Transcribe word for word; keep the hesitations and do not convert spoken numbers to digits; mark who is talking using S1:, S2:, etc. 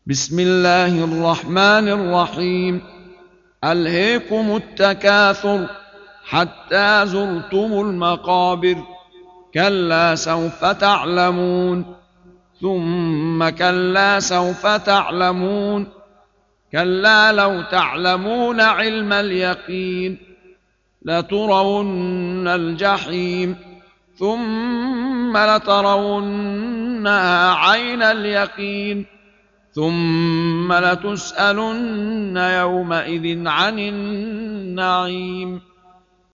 S1: بسم الله الرحمن الرحيم. ألهيكم التكاثر حتى زرتم المقابر، كلا سوف تعلمون ثم كلا سوف تعلمون، كلا لو تعلمون علم اليقين لترون الجحيم ثم لترونها عين اليقين ثم لتسألن يومئذ عن النعيم.